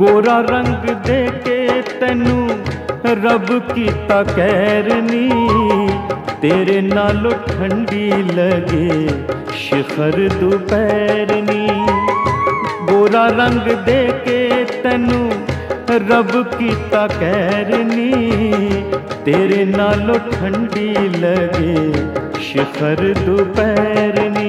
गोरा रंग दे के तैनू रब कीता कैरनी, तेरे नालों ठंडी लगे शिखर दोपहरनी। गोरा रंग दे के तैनू रब कीता कैरनी, तेरे नालों ठंडी लगे शिखर दोपहरनी।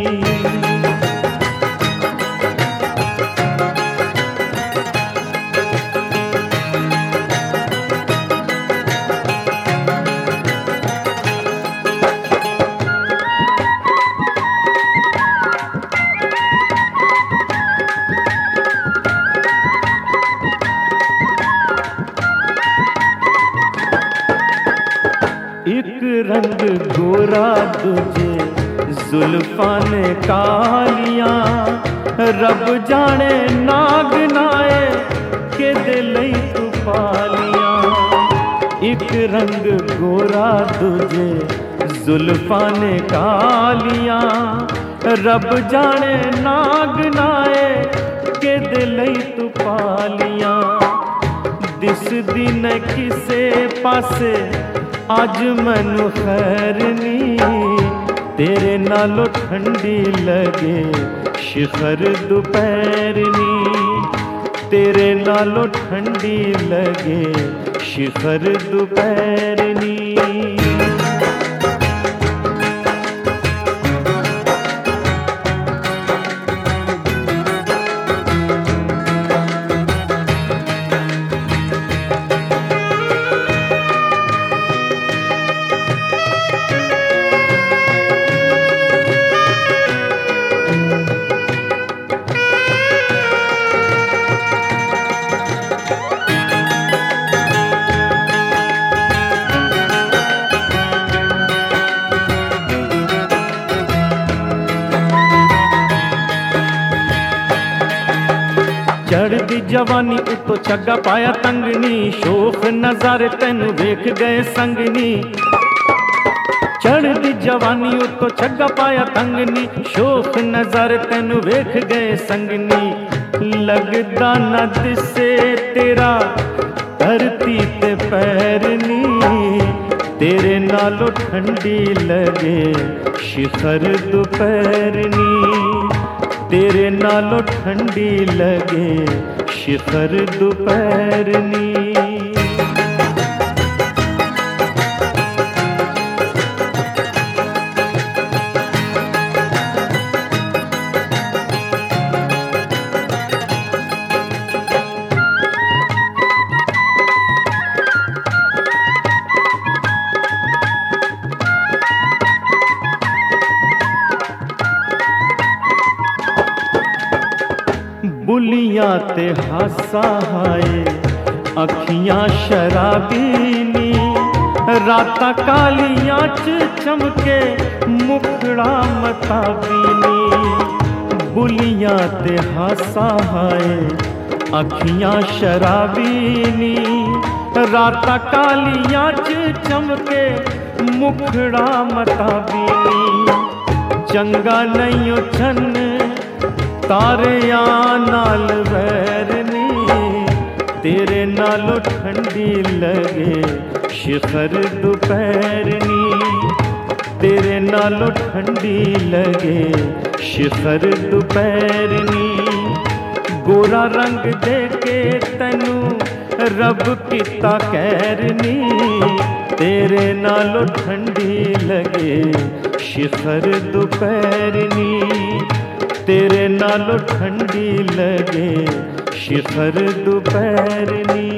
एक रंग गोरा दूजे जुल्फां ने कालियां, रब जाने नाग नाए के दिलई तू पालियां। एक रंग गोरा दूजे जुल्फां ने कालियां, रब जाने नाग नाए के दिलई तू पालियां। दिस दी न किसे पासे अज मैनू खैरनी, तेरे नालों ठंडी लगे शिखर दोपहरनी, तेरे नालों ठंडी लगे शिखर दोपहरनी। चढ़दी जवानी उतो छग्गा पाया तंगनी, शोख नजारे तैनू वेख गए संगनी। चढ़दी जवानी उतो छग्गा पाया तंगनी, शोख नजारे तैनू वेख गए संगनी। लगदा न दिसे तेरा धरती ते पैरनी, तेरे नालों ठंडी लगे शिखर दोपहरनी, तेरे नालों ठंडी लगे शिखर दोपहरनी। बुलियां ते हासा हाए अखियां शराबीनी, रातां कालियां च चमके मुखड़ा मताबीनी। बुलियां ते हासा हाए अखियां शराबीनी, रातां कालियां च चमके मुखड़ा मताबीनी। चंगा नहीं छन तारियां नाल वैरनी, तेरे नालों ठंडी लगे शिखर दोपहरनी, तेरे नालों ठंडी लगे शिखर दोपहरनी। गोरा रंग दे के तैनू रब कीता कैरनी, तेरे नालों ठंडी लगे शिखर दोपहरनी, तेरे नालों ठंडी लगे शिखर दोपहरनी।